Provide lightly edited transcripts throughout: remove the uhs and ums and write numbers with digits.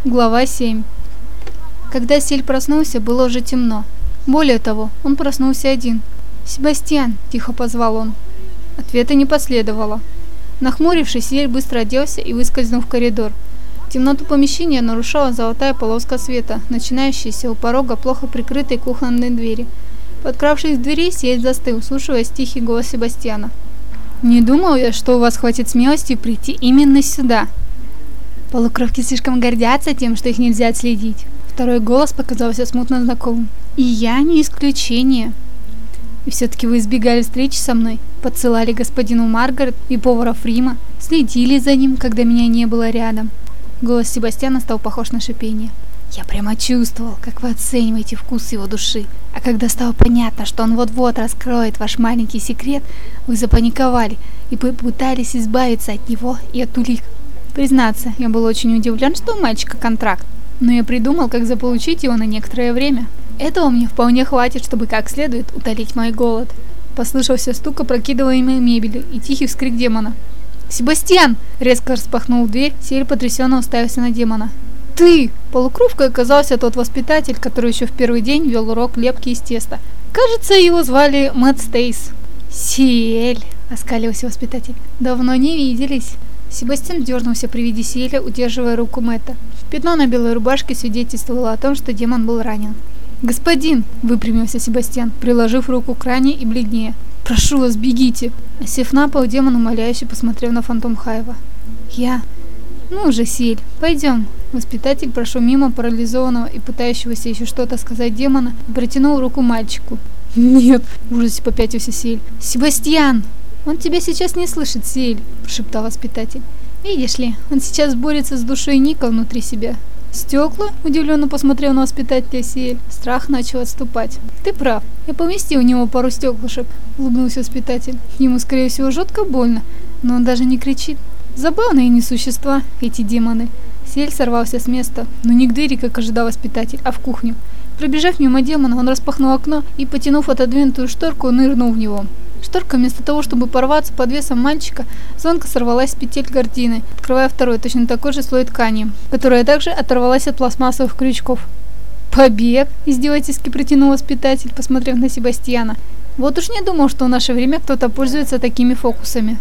Глава 7. Когда Силь проснулся, было уже темно. Более того, он проснулся один. «Себастьян!» – тихо позвал он. Ответа не последовало. Нахмурившись, Силь быстро оделся и выскользнул в коридор. Темноту помещения нарушала золотая полоска света, начинающаяся у порога плохо прикрытой кухонной двери. Подкравшись к двери, Силь застыл, слушая тихий голос Себастьяна. «Не думал я, что у вас хватит смелости прийти именно сюда». Полукровки слишком гордятся тем, что их нельзя отследить. Второй голос показался смутно знакомым. И я не исключение. И все-таки вы избегали встречи со мной, подсылали господину Маргарет и повара Фрима, следили за ним, когда меня не было рядом. Голос Себастьяна стал похож на шипение. Я прямо чувствовал, как вы оцениваете вкус его души. А когда стало понятно, что он вот-вот раскроет ваш маленький секрет, вы запаниковали и попытались избавиться от него и от улик. Признаться, я был очень удивлен, что у мальчика контракт, но я придумал, как заполучить его на некоторое время. Этого мне вполне хватит, чтобы как следует утолить мой голод. Послышался стук опрокидываемой мебели и тихий вскрик демона. «Себастьян!» — резко распахнул дверь, Силь потрясенно уставился на демона. «Ты!» — полукровкой оказался тот воспитатель, который еще в первый день вел урок лепки из теста. Кажется, его звали Мэтт Стейс. «Сиэль!» — оскалился воспитатель. «Давно не виделись». Себастьян дернулся при виде Сиэля, удерживая руку Мэтта. Пятно на белой рубашке свидетельствовало о том, что демон был ранен. «Господин!» — выпрямился Себастьян, приложив руку к ране и бледнее. «Прошу вас, бегите!» Сев на пол, демон умоляюще посмотрел на Фантом Хайва. «Я...» «Ну уже, Сиэль, пойдем!» Воспитатель прошел мимо парализованного и пытающегося еще что-то сказать демона и протянул руку мальчику. «Нет!» — в ужасе попятился Сиэль. «Себастьян!» «Он тебя сейчас не слышит, Сиэль», – прошептал воспитатель. «Видишь ли, он сейчас борется с душой Ника внутри себя». «Стекла?» – удивленно посмотрел на воспитателя Сиэль. Страх начал отступать. «Ты прав. Я поместил у него пару стеклышек», – улыбнулся воспитатель. «Ему, скорее всего, жутко больно, но он даже не кричит. Забавные они существа, эти демоны». Сиэль сорвался с места, но не к двери, как ожидал воспитатель, а в кухню. Пробежав мимо демона, он распахнул окно и, потянув отодвинутую шторку, нырнул в него. Шторка, вместо того, чтобы порваться под весом мальчика, звонко сорвалась с петель гардины, открывая второй, точно такой же слой ткани, которая также оторвалась от пластмассовых крючков. «Побег!» – издевательски протянул воспитатель, посмотрев на Себастьяна. «Вот уж не думал, что в наше время кто-то пользуется такими фокусами».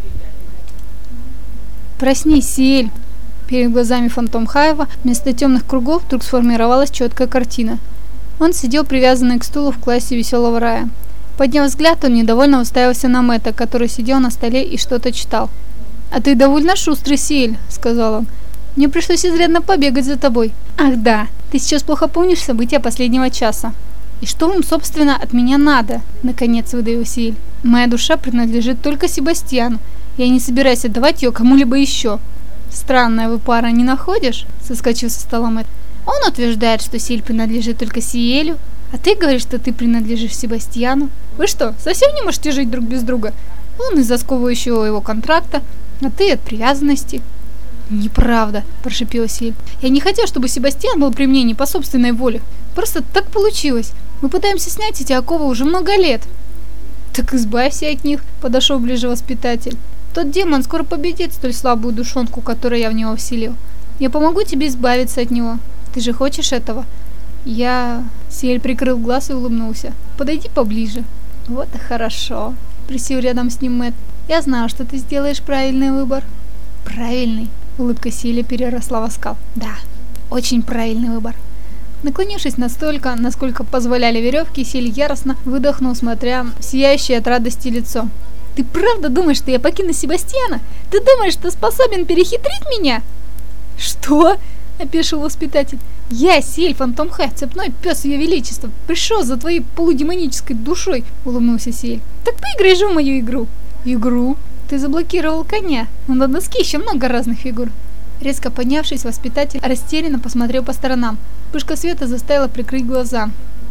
«Проснись, Сиэль!» Перед глазами Фантом Хайва вместо темных кругов вдруг сформировалась четкая картина. Он сидел привязанный к стулу в классе веселого рая. Подняв взгляд, он недовольно уставился на Мэтта, который сидел на столе и что-то читал. «А ты довольно шустрый, Сиэль», — сказал он. «Мне пришлось изрядно побегать за тобой». «Ах да, ты сейчас плохо помнишь события последнего часа». «И что вам, собственно, от меня надо?» — наконец выдавил Сиэль. «Моя душа принадлежит только Себастьяну. Я не собираюсь отдавать ее кому-либо еще». «Странная вы пара, не находишь?» — соскочил со стола Мэтт. «Он утверждает, что Сиэль принадлежит только Сиэлю, а ты говоришь, что ты принадлежишь Себастьяну. Вы что, совсем не можете жить друг без друга? Он из-за сковывающего его контракта, а ты от привязанности». «Неправда», – прошипела Сиэль. «Я не хотел, чтобы Себастьян был при мне не по собственной воле. Просто так получилось. Мы пытаемся снять эти оковы уже много лет». «Так избавься от них», – подошел ближе воспитатель. «Тот демон скоро победит столь слабую душонку, которую я в него вселил. Я помогу тебе избавиться от него. Ты же хочешь этого?» «Я...» Сиэль прикрыл глаз и улыбнулся. «Подойди поближе». «Вот и хорошо», — присел рядом с ним Мэтт. «Я знал, что ты сделаешь правильный выбор». «Правильный?» — улыбка Сиэля переросла в оскал. «Да, очень правильный выбор». Наклонившись настолько, насколько позволяли веревки, Сиэль яростно выдохнул, смотря в сияющее от радости лицо. «Ты правда думаешь, что я покину Себастьяна? Ты думаешь, что способен перехитрить меня?» «Что?» — опешил воспитатель. «Я, Сиэль Фантом Хайв, цепной пес Ее Величества, пришел за твоей полудемонической душой», — улыбнулся Сиэль. «Так поиграй же в мою игру». «Игру? Ты заблокировал коня, но на доске еще много разных фигур». Резко поднявшись, воспитатель растерянно посмотрел по сторонам. Вспышка света заставила прикрыть глаза.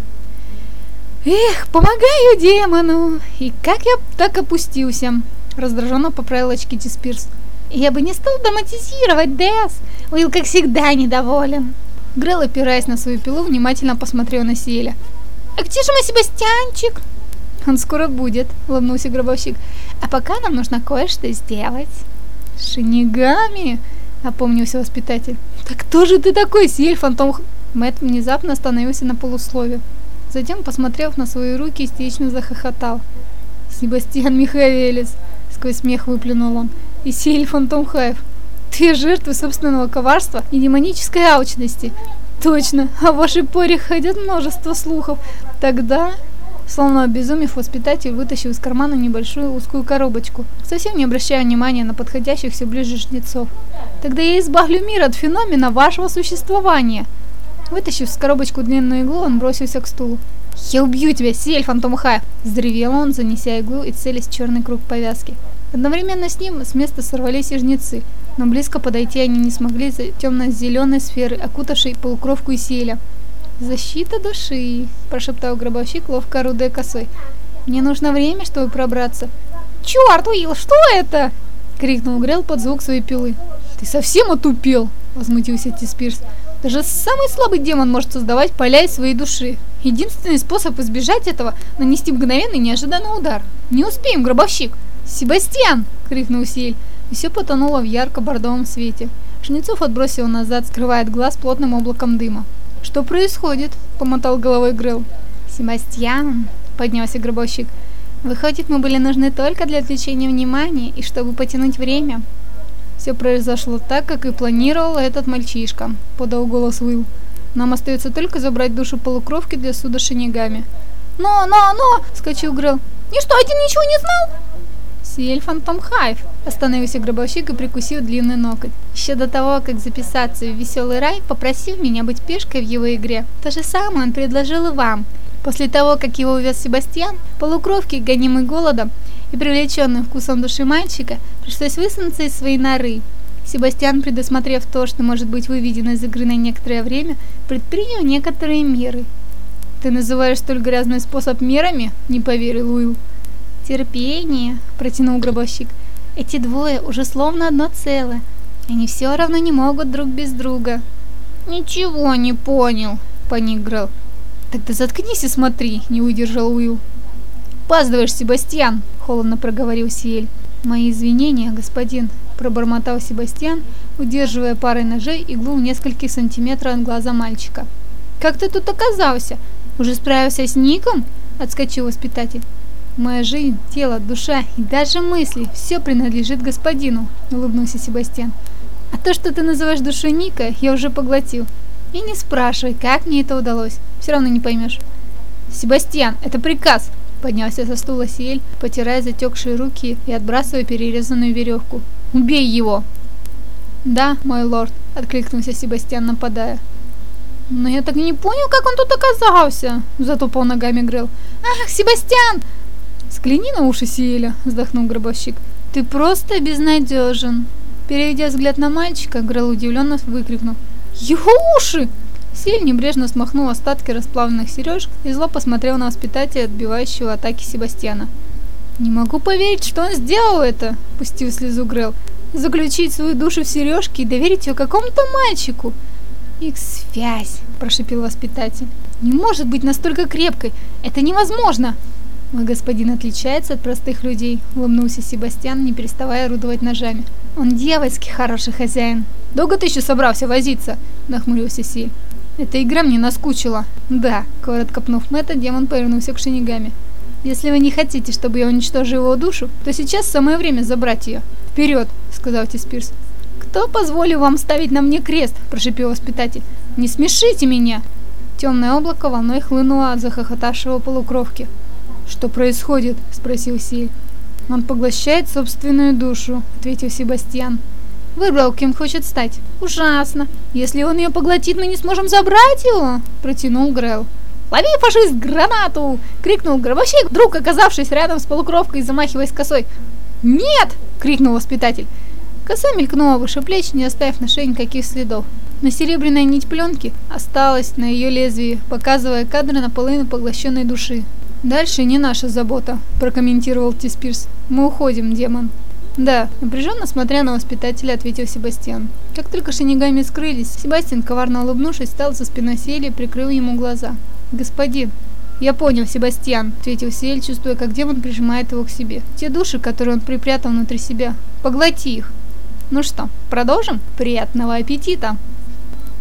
«Эх, помогаю демону! И как я так опустился!» — раздраженно поправил очки Спирс. «Я бы не стал драматизировать, Дэс. Уилл, как всегда, недоволен». Грэл, опираясь на свою пилу, внимательно посмотрел на Сиэля. «А где же мой Себастьянчик?» «Он скоро будет», — улыбнулся гробовщик. «А пока нам нужно кое-что сделать». «Шинигами?» — опомнился воспитатель. «Так кто же ты такой, Сиэль Фантом?» Мэтт внезапно остановился на полуслове. Затем, посмотрев на свои руки, истерично захохотал. «Себастьян Михаэлис!» — сквозь смех выплюнул он. «И Сиэль Фантом Хайв! Ты жертва собственного коварства и демонической алчности! Точно, о вашей поре ходят множество слухов. Тогда...» Словно обезумев, воспитатель вытащил из кармана небольшую узкую коробочку, совсем не обращая внимания на подходящих все ближе жнецов. «Тогда я избавлю мир от феномена вашего существования!» Вытащив с коробочку длинную иглу, он бросился к стулу. «Я убью тебя, Сиэль Фантом Хайв!» – взревел он, занеся иглу и целясь в черный круг повязки. Одновременно с ним с места сорвались и жнецы, но близко подойти они не смогли из-за темно-зеленой сферы, окутавшей полукровку Сиэля. «Защита души!» – прошептал гробовщик, ловко орудуя косой. «Мне нужно время, чтобы пробраться». «Черт, Уилл, что это?» – крикнул Грел под звук своей пилы. «Ты совсем отупел?» – возмутился Ти-Спирс. «Даже самый слабый демон может создавать поля из своей души. Единственный способ избежать этого – нанести мгновенный неожиданный удар. Не успеем, гробовщик!» «Себастьян!» – крикнул Сиэль, и все потонуло в ярко-бордовом свете. Жнецов отбросил назад, скрывая от глаз плотным облаком дыма. «Что происходит?» – помотал головой Грел. «Себастьян!» – поднялся гробовщик. «Выходит, мы были нужны только для отвлечения внимания и чтобы потянуть время». «Все произошло так, как и планировал этот мальчишка», – подал голос Уилл. «Нам остается только забрать душу полукровки для суда Шинигами». «Но!» – вскочил Грел. «И что, один ничего не знал?» «Сиэль Фантом Хайв», – остановился гробовщик и прикусил длинный ноготь. «Еще до того, как записаться в веселый рай, попросив меня быть пешкой в его игре. То же самое он предложил и вам. После того, как его увез Себастьян, полукровки, гонимый голодом и привлеченный вкусом души мальчика, пришлось высунуться из своей норы. Себастьян, предусмотрев то, что может быть выведено из игры на некоторое время, предпринял некоторые меры». «Ты называешь столь грязный способ мерами?» – не поверил Уилл. «Терпение», – протянул гробовщик. «Эти двое уже словно одно целое. Они все равно не могут друг без друга». «Ничего не понял», – паник Грел. «Тогда заткнись и смотри», – не выдержал Уилл. «Опаздываешь, Себастьян», – холодно проговорил Сиэль. «Мои извинения, господин», – пробормотал Себастьян, удерживая парой ножей иглу в нескольких сантиметрах от глаза мальчика. «Как ты тут оказался? Уже справился с Ником?» – отскочил воспитатель. «Моя жизнь, тело, душа и даже мысли – все принадлежит господину», – улыбнулся Себастьян. «А то, что ты называешь душой Ника, я уже поглотил. И не спрашивай, как мне это удалось, все равно не поймешь». «Себастьян, это приказ!» – поднялся со стула Сиэль, потирая затекшие руки и отбрасывая перерезанную веревку. «Убей его!» «Да, мой лорд», – откликнулся Себастьян, нападая. «Но я так и не понял, как он тут оказался!» – затопал ногами Грел. «Ах, Себастьян!» «Взгляни на уши Сиэля», – вздохнул гробовщик. «Ты просто безнадежен». Переведя взгляд на мальчика, Грел удивленно выкрикнул. «Его уши!» Сиэль небрежно смахнул остатки расплавленных сережек и зло посмотрел на воспитателя, отбивающего атаки Себастьяна. «Не могу поверить, что он сделал это!» – пустил слезу Грел. «Заключить свою душу в сережки и доверить ее какому-то мальчику!» «Их связь!» – прошипел воспитатель. «Не может быть настолько крепкой! Это невозможно!» «Мой господин отличается от простых людей», – улыбнулся Себастьян, не переставая орудовать ножами. «Он дьявольски хороший хозяин». «Долго ты еще собрался возиться?» – нахмурился Сиэль. «Эта игра мне наскучила». «Да», – коротко пнув Мэтта, демон повернулся к Шинигами. «Если вы не хотите, чтобы я уничтожил его душу, то сейчас самое время забрать ее». «Вперед!» – сказал Ти-Спирс. «Кто позволил вам ставить на мне крест?» – прошипел воспитатель. «Не смешите меня!» Темное облако волной хлынуло от захохотавшего полукровки. «Что происходит?» – спросил Сиэль. «Он поглощает собственную душу», – ответил Себастьян. «Выбрал, кем хочет стать. Ужасно. Если он ее поглотит, мы не сможем забрать его», – протянул Грел. «Лови, фашист, гранату!» – крикнул гробовщик, вдруг оказавшись рядом с полукровкой и замахиваясь косой. «Нет!» – крикнул воспитатель. Коса мелькнула выше плеч, не оставив на шее никаких следов. Но серебряная нить пленки осталась на ее лезвии, показывая кадры наполовину поглощенной души. «Дальше не наша забота», – прокомментировал Ти-Спирс. «Мы уходим, демон». «Да», – напряженно смотря на воспитателя, ответил Себастьян. Как только Шинигами скрылись, Себастьян, коварно улыбнувшись, встал за спиной Сиэля и прикрыл ему глаза. «Господин». «Я понял, Себастьян», – ответил Сиэль, чувствуя, как демон прижимает его к себе. «Те души, которые он припрятал внутри себя, поглоти их». «Ну что, продолжим? Приятного аппетита!»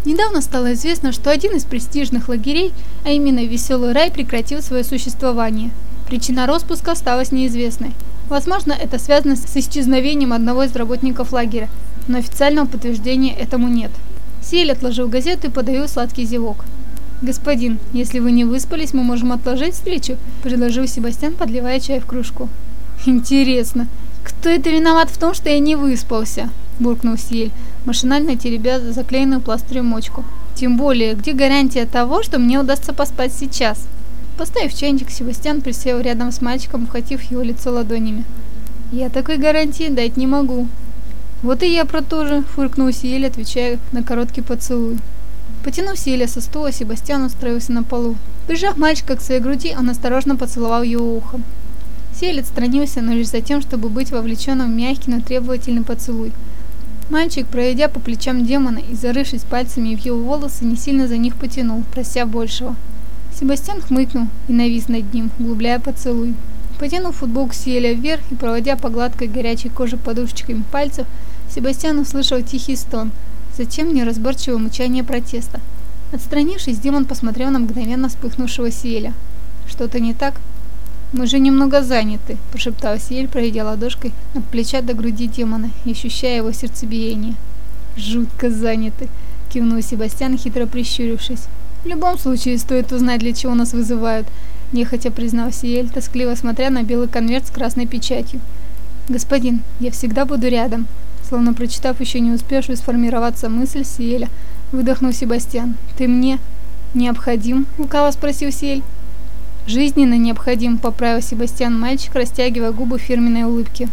Недавно стало известно, что один из престижных лагерей, а именно Веселый рай, прекратил свое существование. Причина распуска осталась неизвестной. Возможно, это связано с исчезновением одного из работников лагеря, но официального подтверждения этому нет. Сиэль отложил газету и подавил сладкий зевок. «Господин, если вы не выспались, мы можем отложить встречу», – предложил Себастьян, подливая чай в кружку. «Интересно, кто это виноват в том, что я не выспался?» – буркнул Сиэль, машинально теребя заклеенную пластырем мочку. «Тем более, где гарантия того, что мне удастся поспать сейчас?» Поставив чайник, Себастьян присел рядом с мальчиком, обхватив его лицо ладонями. «Я такой гарантии дать не могу». «Вот и я про то же», – фыркнул Сиэль, отвечая на короткий поцелуй. Потянув Сиэля со стула, Себастьян устроился на полу. Прижав мальчика к своей груди, он осторожно поцеловал его ухо. Сиэль отстранился, но лишь за тем, чтобы быть вовлеченным в мягкий, но требовательный поцелуй. Мальчик, проведя по плечам демона и зарывшись пальцами в его волосы, не сильно за них потянул, прося большего. Себастьян хмыкнул и навис над ним, углубляя поцелуй. Потянув футболку Сиэля вверх и проводя по гладкой горячей коже подушечками пальцев, Себастьян услышал тихий стон, затем неразборчивое мычание протеста. Отстранившись, демон посмотрел на мгновенно вспыхнувшего Сиэля. «Что-то не так?» «Мы же немного заняты», – прошептал Сиэль, проведя ладошкой от плеча до груди демона и ощущая его сердцебиение. «Жутко заняты», – кивнул Себастьян, хитро прищурившись. «В любом случае, стоит узнать, для чего нас вызывают», – нехотя признал Сиэль, тоскливо смотря на белый конверт с красной печатью. «Господин, я всегда буду рядом», – словно прочитав еще не успевшую сформироваться мысль Сиэля, выдохнул Себастьян. «Ты мне необходим?» – лукаво спросил Сиэль. «Жизненно необходим», – поправил Себастьян мальчик, растягивая губы в фирменной улыбке.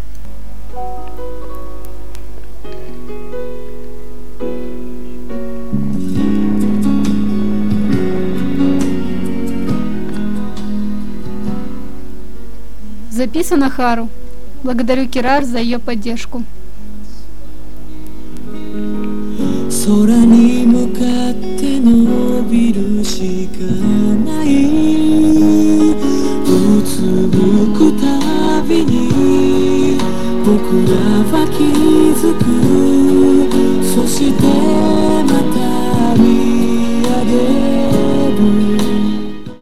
Записано Хару. Благодарю Кирар за ее поддержку. 空に向かって伸びるしかないうつむくたびに僕らは気づくそしてまた見